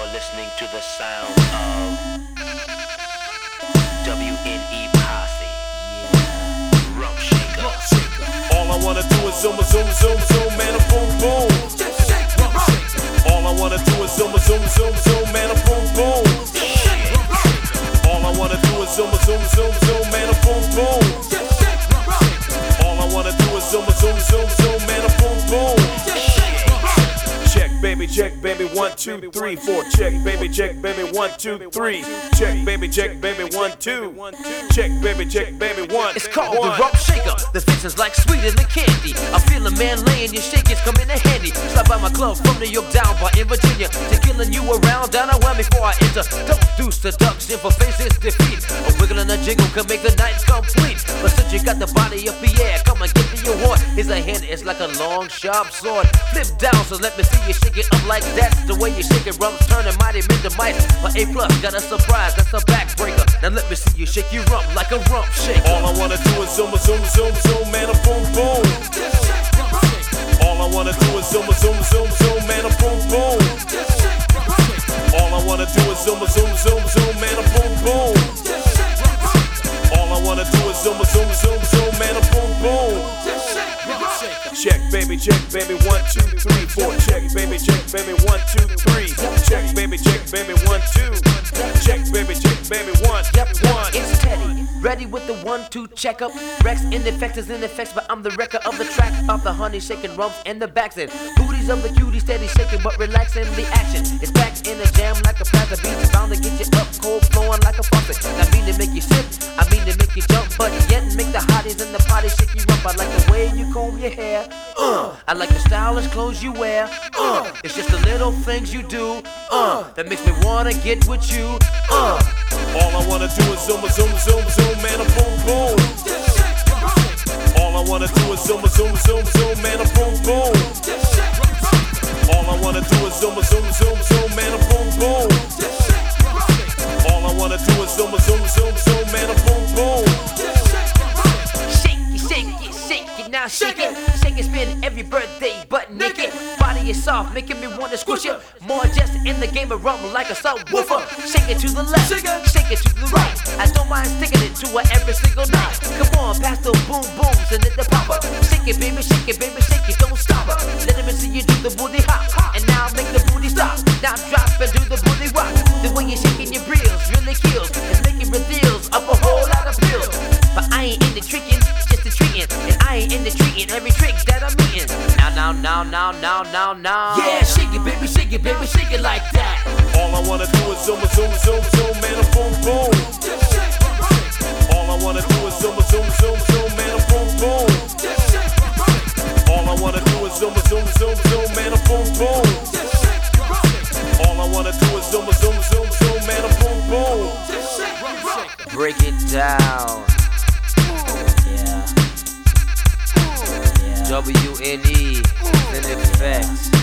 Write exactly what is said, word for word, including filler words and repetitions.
listening to the sound of W N E Posse. Yeah. Rump Shaker. All I wanna do is zoom, zoom, zoom, zoom, man, a boom, boom. All I wanna do is zoom, zoom, zoom, zoom, man, a boom, boom. All I wanna do is zoom, zoom, zoom, zoom, man, a boom, boom. All I wanna do is zoom, zoom, zoom, zoom, man, a boom, boom. Check, baby, check, baby, one, two, three, four. Check, baby, check, baby, one, two, three. Check, baby, check, baby, one, two. Check, baby, check, baby, one. It's called the Rump Shaker. The fixin's like sweeter than candy. I feel a man laying your shakers come in handy. Stop by my club from New York down by in Virginia. To killing you around down I wham before I enter. Don't do seduction for faces defeat. A wiggle and a jiggle can make the night complete. But since you got the body of Pierre, come and get to your heart. His hand is like a long sharp sword. Flip down, so let me see you shake it up like that. The way you shake it, rumps turning mighty men to mice. But A plus got a surprise, that's a backbreaker. Now let me see you shake your rump like a rump shaker. All I wanna do is zoom, zoom, zoom, zoom, man, a boom, boom. All I wanna do is zoom, zoom, zoom, zoom, man, a boom, boom. All I wanna do is zoom, zoom, zoom, zoom, man, a boom, boom. All I wanna do is zoom, zoom, zoom, zoom, man, a boom, boom. Check, baby, check, baby, one, two, three, four. Check, baby, check, baby, one, two, three. Check, baby, check, baby, one, two. Check, baby, check, baby, one, one. It's Teddy, ready with the one, two checkup. Rex in effect is in effects, but I'm the wrecker of the track. Of the honey shaking rumps and the backs and booties of the cutie steady shaking, but relaxing the action. It's back in the jam like a plaza beat, bound to get you up, cold flowing like a faucet. I mean to make you sip, I mean to make you jump, but yet make the hotties in the party shake you up. I like the way you comb your hair. Uh, I like the stylish clothes you wear. Uh, it's just the little things you do. Uh, that makes me wanna get with you. Uh. All I wanna do is zoom, zoom, zoom, zoom, man, a boom, boom. All I wanna do is zoom, zoom, zoom, zoom, man, a boom, boom. All I wanna do is zoom, zoom, zoom, zoom, man, a boom, boom. All I wanna do is zoom, zoom, zoom, zoom, man, a boom, boom. Shake it, shake it, shake it, now shake it. Shake it, spin every birthday, butt naked. Body is soft, making me wanna squish it. More just in the game of rumble like a subwoofer. Shake it to the left, shake it to the right. I don't mind sticking it to her every single night. Come on, pass those boom booms and hit the popper. Shake it, baby, shake it, baby, shake it, don't stop her. Let me see you do the booty hop, and now make the booty stop. Now drop and do the booty rock. The way you're shaking your reels really kills. It's making reveals up a whole lot of pills. But I ain't in the tricking, just the treating. And I ain't in the treating every trick that I'm eating. Now, now, now, now, now, now, now. Yeah, shake it, baby, shake it, baby, shake it like that. All I wanna do is zoom, zoom, zoom, zoom, man, a boom, boom. All I wanna do is zoom, zoom, zoom, zoom, man, a boom, boom. All I wanna do is zoom, zoom, zoom, zoom, man, a boom, boom. All I wanna do is zoom, zoom, zoom, zoom, man, a boom, boom. Break it down. Yeah. Yeah. W N E in effect.